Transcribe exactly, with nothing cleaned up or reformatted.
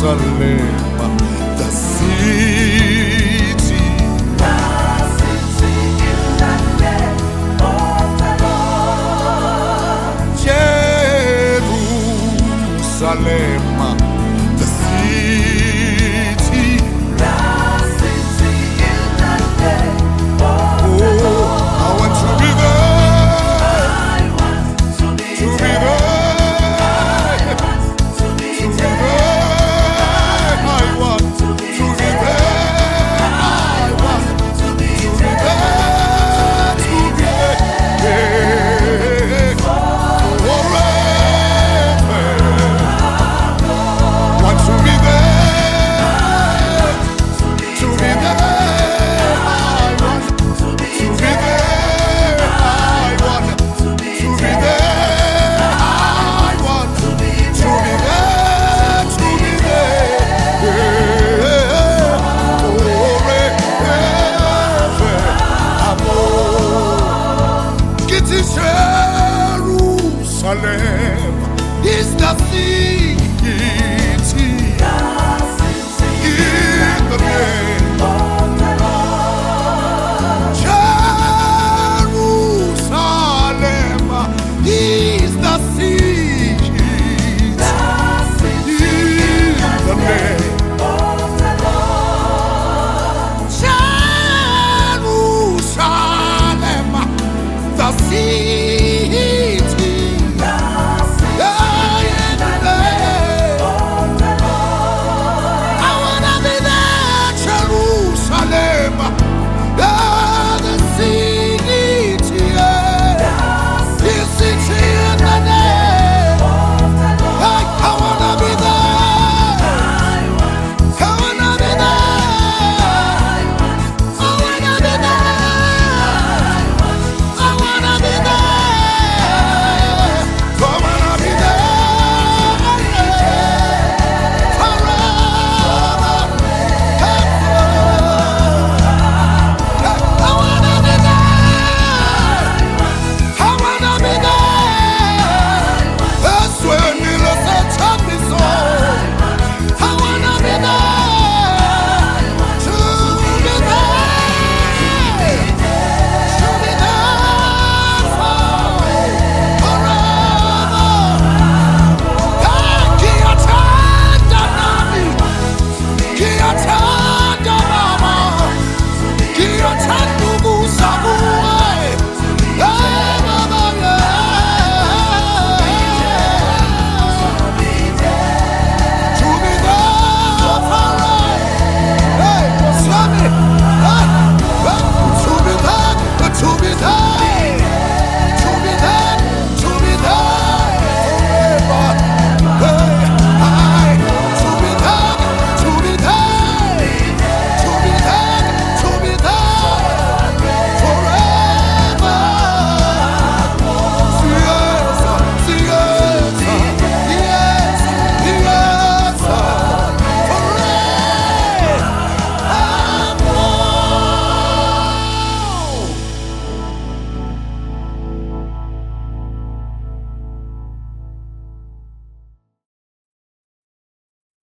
the city. The city in the name of the Lord. Jerusalem, the city. The city in the name of the Oh, Lord. I want to be there. I want to be To be there. there. I want to be To be there. there. I want To be to be there. there. I want To be to be there. there. To be there. Forever. Want to be there. To be there. I want To be to be there. I want to be to be there. I want to be to be there. To be there. Forever. Amor. Get to Jerusalem is the sea.